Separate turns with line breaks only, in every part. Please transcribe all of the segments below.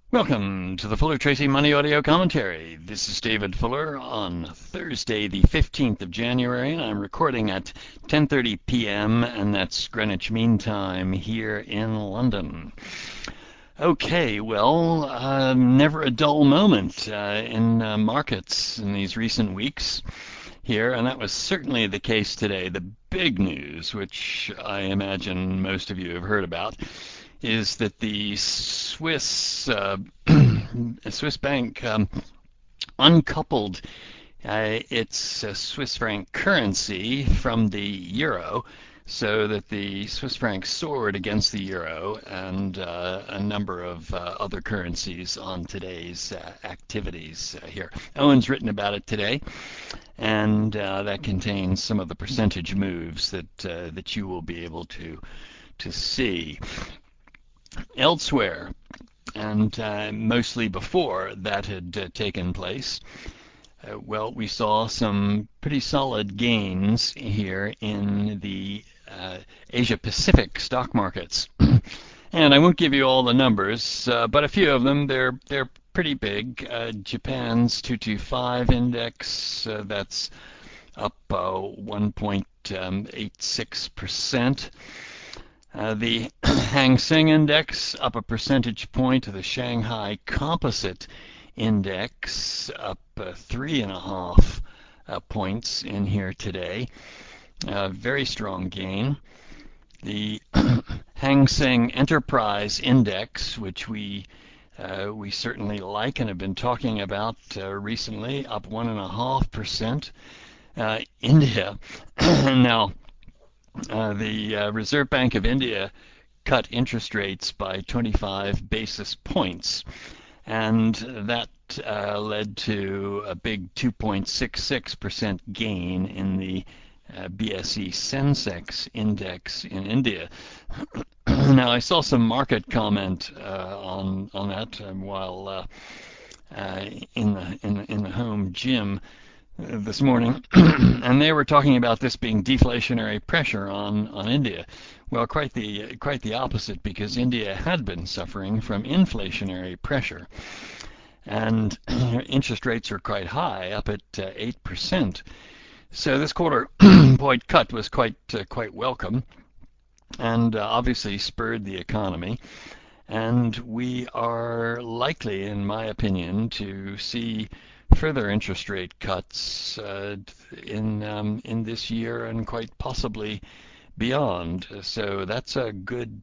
Welcome to the Fuller Tracy Money Audio Commentary. This is David Fuller on Thursday, the 15th of January, and I'm recording at 10:30 p.m., and that's Greenwich Mean Time here in London. Okay, well, never a dull moment in markets in these recent weeks here, and that was certainly the case today. The big news, which I imagine most of you have heard about, is that the Swiss bank uncoupled its Swiss franc currency from the euro, so that the Swiss franc soared against the euro and a number of other currencies on today's activities here. Owen's written about it today, and that contains some of the percentage moves that you will be able to see. Elsewhere, and mostly before that had taken place, well, we saw some pretty solid gains here in the Asia Pacific stock markets. And I won't give you all the numbers, but a few of them, they're pretty big. Japan's 225 index, that's up 1.86%. The Hang Seng Index up a percentage point. The Shanghai Composite Index up 3.5 points in here today. Very strong gain. The Hang Seng Enterprise Index, which we certainly like and have been talking about recently, up 1.5%. India now. The Reserve Bank of India cut interest rates by 25 basis points, and that led to a big 2.66% gain in the BSE Sensex index in India. Now, I saw some market comment on that while in the home gym this morning, and they were talking about this being deflationary pressure on India. Well, quite the opposite, because India had been suffering from inflationary pressure, and interest rates are quite high, up at 8%. So this quarter point cut was quite welcome, and obviously spurred the economy. And we are likely, in my opinion, to see further interest rate cuts in this year and quite possibly beyond. So that's a good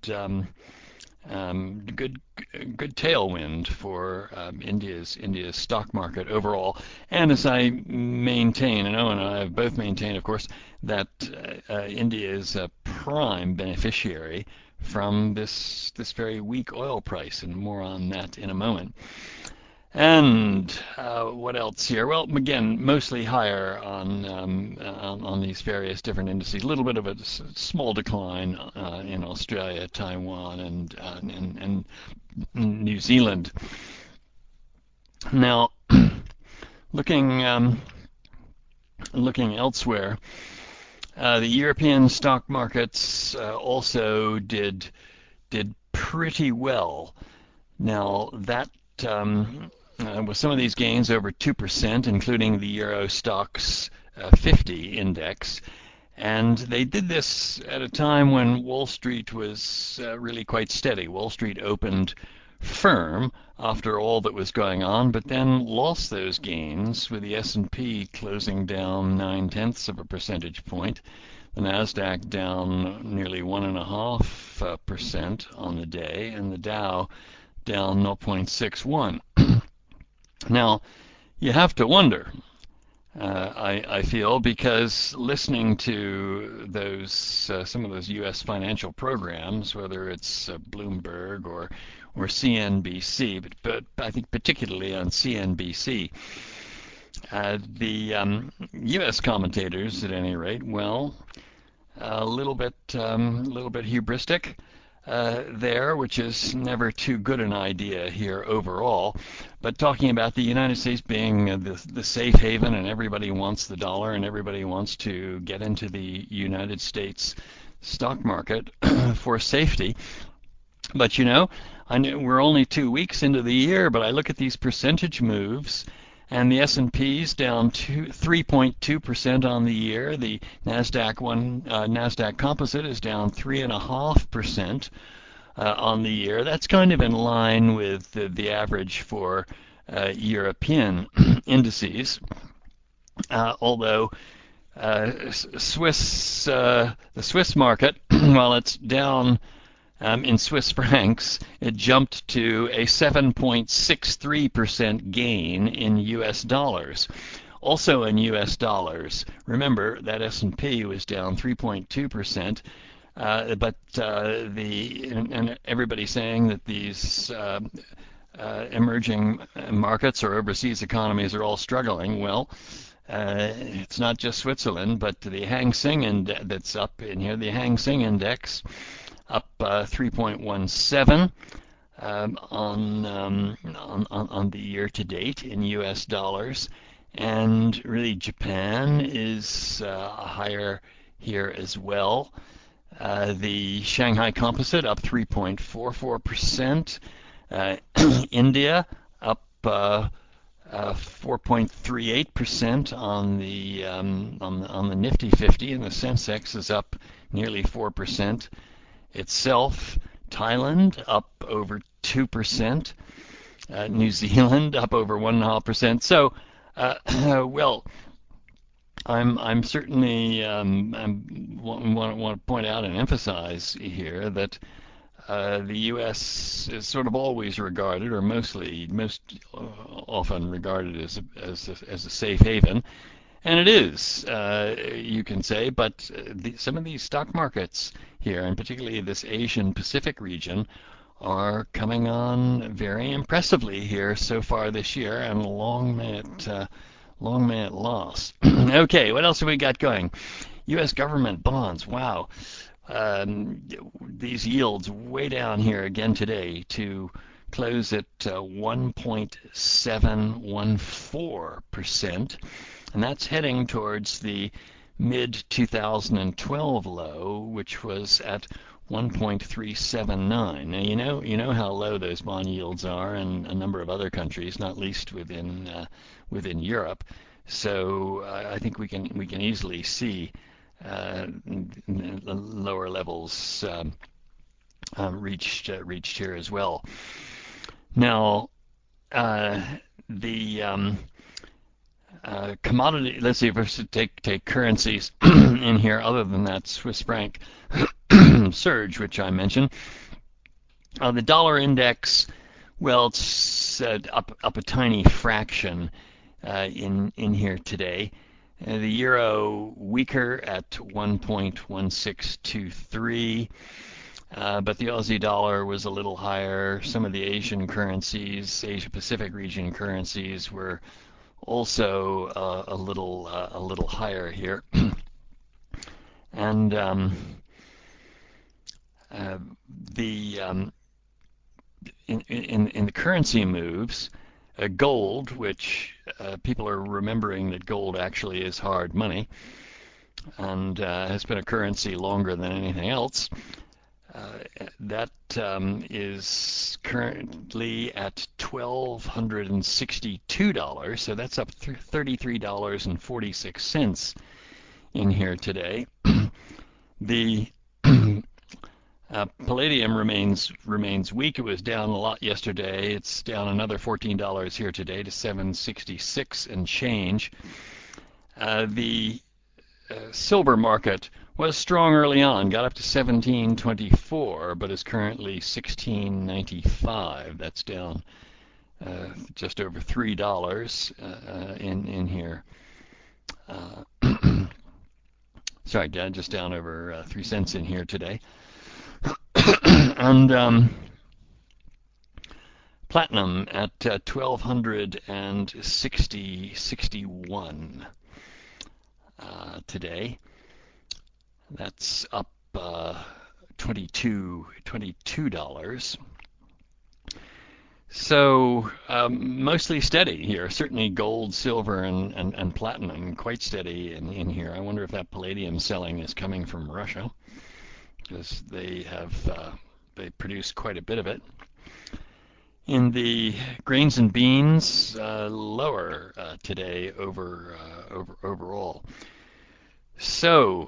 tailwind for India's stock market overall. And as I maintain, and Owen and I have both maintained, of course, that India is a prime beneficiary from this very weak oil price, and more on that in a moment. And what else here? Well, again, mostly higher on these various different indices. A little bit of a small decline in Australia, Taiwan, and New Zealand. Now, looking elsewhere, the European stock markets also did pretty well. Now that with some of these gains over 2%, including the Euro Stoxx 50 index. And they did this at a time when Wall Street was really quite steady. Wall Street opened firm after all that was going on, but then lost those gains, with the S&P closing down 0.9 of a percentage point, the Nasdaq down nearly 1.5% on the day, and the Dow down 0.61. Now, you have to wonder, I feel, because listening to those some of those U.S. financial programs, whether it's Bloomberg or CNBC, but I think particularly on CNBC, the U.S. commentators, at any rate, well, a little bit hubristic there, which is never too good an idea here overall. But talking about the United States being the safe haven, and everybody wants the dollar, and everybody wants to get into the United States stock market for safety. But I know we're only 2 weeks into the year, but I look at these percentage moves, and the S&P's down 3.2% on the year. The Nasdaq Composite is down 3.5% on the year. That's kind of in line with the average for European indices. Although the Swiss market, while it's down in Swiss francs, it jumped to a 7.63% gain in U.S. dollars. Also in U.S. dollars, remember that S&P was down 3.2%, but and everybody's saying that these emerging markets or overseas economies are all struggling. Well, it's not just Switzerland, but the Hang Seng that's up in here. The Hang Seng Index up 3.17 on the year to date in U.S. dollars, and really Japan is higher here as well. The Shanghai Composite up 3.44%. India up 4.38% on the Nifty 50, and the Sensex is up nearly 4% itself. Thailand up over 2%. New Zealand up over 1.5%. So, well, I'm certainly want to point out and emphasize here that the U.S. is sort of always regarded, or most often regarded as a safe haven, and it is, you can say. But some of these stock markets here, and particularly this Asian Pacific region, are coming on very impressively here so far this year, and long may it last. Okay, what else have we got going? U.S. government bonds. Wow. These yields way down here again today to close at 1.714%, and that's heading towards the mid 2012 low, which was at 1.379. Now you know how low those bond yields are in a number of other countries, not least within Europe. So I think we can easily see lower levels reached here as well. Now, the commodity. Let's see if we should take currencies in here, other than that Swiss franc surge, which I mentioned. The dollar index, well, it's up a tiny fraction in here today. The euro weaker at 1.1623, but the Aussie dollar was a little higher. Some of the Asian currencies, Asia Pacific region currencies, were also a little higher here. And in the currency moves, gold, which people are remembering that gold actually is hard money and has been a currency longer than anything else. That is currently at $1,262, so that's up $33.46 in here today. The palladium remains weak. It was down a lot yesterday. It's down another $14 here today to 766 and change. The silver market was strong early on, got up to 1724, but is currently 1695. That's down just over $3 in here. Sorry, Dad, just down over 3 cents in here today. And platinum at 1261 today. That's up $22. So mostly steady here. Certainly gold, silver, and platinum quite steady in here. I wonder if that palladium selling is coming from Russia, because they have they produce quite a bit of it. In the grains and beans, lower today overall. So,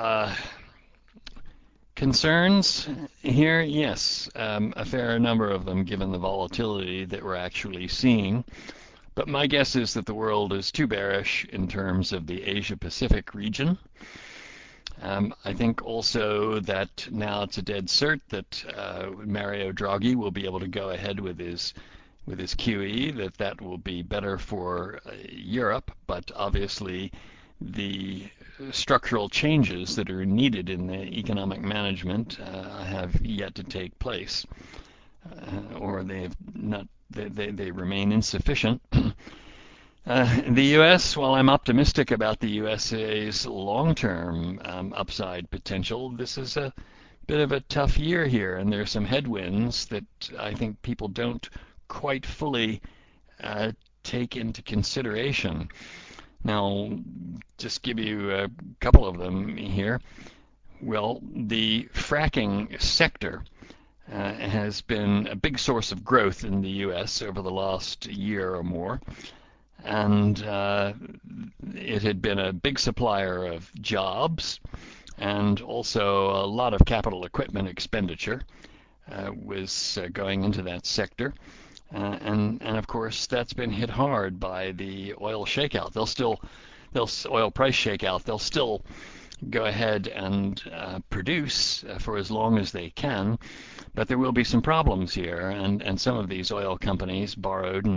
concerns here, yes, a fair number of them given the volatility that we're actually seeing. But my guess is that the world is too bearish in terms of the Asia Pacific region. I think also that now it's a dead cert that Mario Draghi will be able to go ahead with his QE, that will be better for Europe, but obviously the structural changes that are needed in the economic management have yet to take place, or they have not. They remain insufficient. The U.S., while I'm optimistic about the USA's long-term upside potential, this is a bit of a tough year here, and there's some headwinds that I think people don't quite fully take into consideration. Now, just give you a couple of them here. Well, the fracking sector has been a big source of growth in the U.S. over the last year or more, and it had been a big supplier of jobs and also a lot of capital equipment expenditure was going into that sector. And of course that's been hit hard by the oil shakeout. They'll oil price shakeout. They'll still go ahead and produce for as long as they can, but there will be some problems here, and some of these oil companies borrowed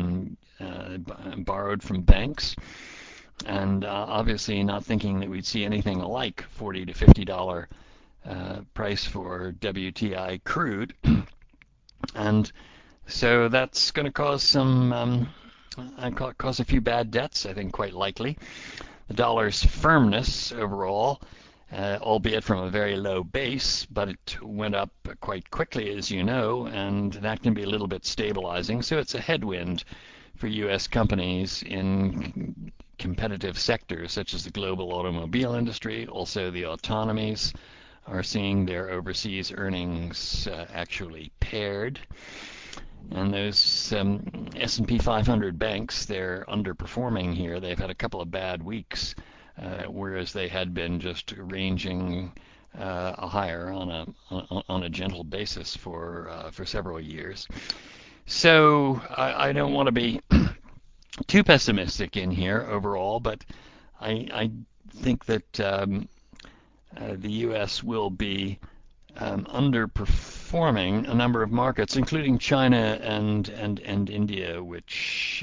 from banks, and obviously not thinking that we'd see anything like $40 to $50 price for WTI crude, and so that's going to cause cause a few bad debts, I think, quite likely. The dollar's firmness overall, albeit from a very low base, but it went up quite quickly, as you know, and that can be a little bit stabilizing. So it's a headwind for U.S. companies in competitive sectors such as the global automobile industry. Also, the autonomies are seeing their overseas earnings actually paired. And those S&P 500 banks, they're underperforming here. They've had a couple of bad weeks, whereas they had been just ranging higher on a gentle basis for several years. So I don't want to be too pessimistic in here overall, but I think that the U.S. will be underperforming a number of markets, including China and India, which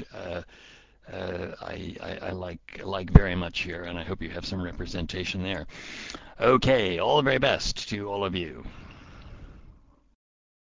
I like very much here, and I hope you have some representation there. Okay, all the very best to all of you.